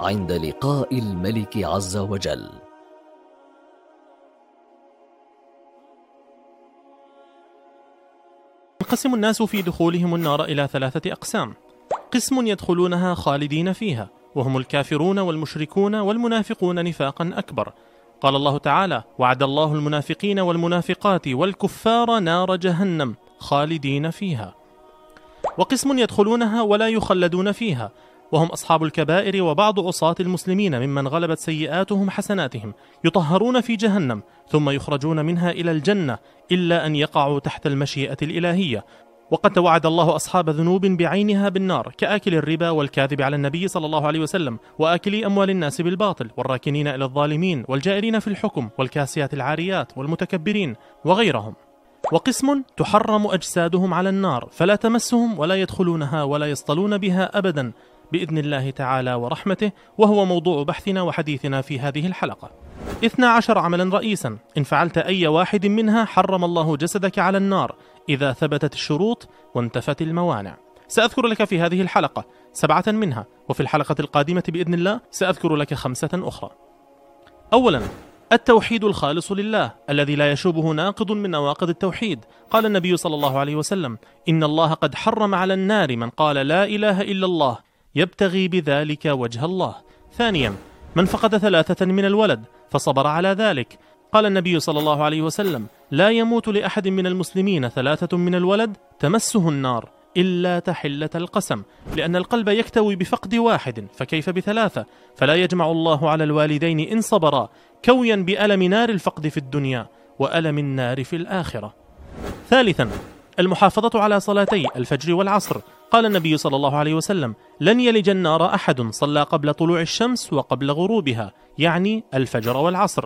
عند لقاء الملك عز وجل. ينقسم الناس في دخولهم النار إلى 3 أقسام: قسم يدخلونها خالدين فيها، وهم الكافرون والمشركون والمنافقون نفاقا أكبر. قال الله تعالى: وعد الله المنافقين والمنافقات والكفار نار جهنم خالدين فيها. وقسم يدخلونها ولا يخلدون فيها، وهم أصحاب الكبائر وبعض عصاة المسلمين ممن غلبت سيئاتهم حسناتهم، يطهرون في جهنم ثم يخرجون منها إلى الجنة إلا أن يقعوا تحت المشيئة الإلهية. وقد توعد الله أصحاب ذنوب بعينها بالنار كآكل الربا والكاذب على النبي صلى الله عليه وسلم وآكلي أموال الناس بالباطل والراكنين إلى الظالمين والجائرين في الحكم والكاسيات العاريات والمتكبرين وغيرهم. وقسم تحرم أجسادهم على النار فلا تمسهم ولا يدخلونها ولا يصطلون بها أبدا بإذن الله تعالى ورحمته، وهو موضوع بحثنا وحديثنا في هذه الحلقة. 12 عملا رئيسا إن فعلت أي واحد منها حرم الله جسدك على النار إذا ثبتت الشروط وانتفت الموانع. سأذكر لك في هذه الحلقة 7 منها، وفي الحلقة القادمة بإذن الله سأذكر لك 5 أخرى. أولا، التوحيد الخالص لله الذي لا يشوبه ناقض من نواقض التوحيد. قال النبي صلى الله عليه وسلم: إن الله قد حرم على النار من قال لا إله إلا الله يبتغي بذلك وجه الله. ثانيا، من فقد 3 من الولد فصبر على ذلك. قال النبي صلى الله عليه وسلم: لا يموت لأحد من المسلمين 3 من الولد تمسه النار إلا تحلة القسم، لأن القلب يكتوي بفقد 1 فكيف ب3؟ فلا يجمع الله على الوالدين إن صبرا كويا بألم نار الفقد في الدنيا وألم النار في الآخرة. ثالثا، المحافظة على صلاتي الفجر والعصر. قال النبي صلى الله عليه وسلم: لن يلج النار أحد صلى قبل طلوع الشمس وقبل غروبها، يعني الفجر والعصر.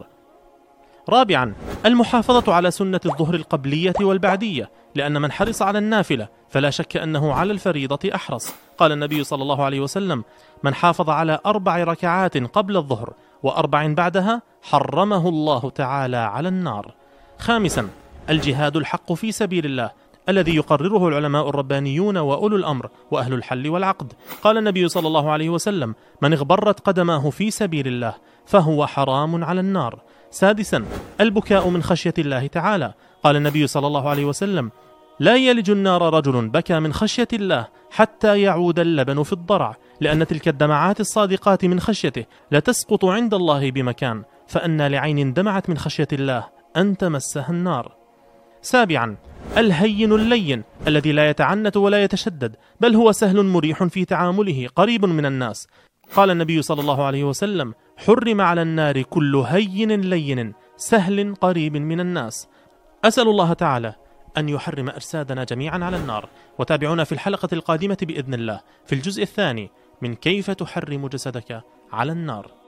رابعا، المحافظة على سنة الظهر القبلية والبعدية، لأن من حرص على النافلة فلا شك أنه على الفريضة أحرص. قال النبي صلى الله عليه وسلم: من حافظ على 4 ركعات قبل الظهر و4 بعدها حرمه الله تعالى على النار. خامسا، الجهاد الحق في سبيل الله الذي يقرره العلماء الربانيون وأولو الأمر وأهل الحل والعقد. قال النبي صلى الله عليه وسلم: من اغبرت قدماه في سبيل الله فهو حرام على النار. سادسا، البكاء من خشية الله تعالى. قال النبي صلى الله عليه وسلم: لا يلج النار رجل بكى من خشية الله حتى يعود اللبن في الضرع، لأن تلك الدمعات الصادقات من خشيته لتسقط عند الله بمكان، فأنى لعين دمعت من خشية الله أن تمسها النار. سابعا، الهين اللين الذي لا يتعنت ولا يتشدد، بل هو سهل مريح في تعامله قريب من الناس. قال النبي صلى الله عليه وسلم: حرم على النار كل هين لين سهل قريب من الناس. أسأل الله تعالى أن يحرم أجسادنا جميعا على النار. وتابعونا في الحلقة القادمة بإذن الله في الجزء الثاني من كيف تحرم جسدك على النار.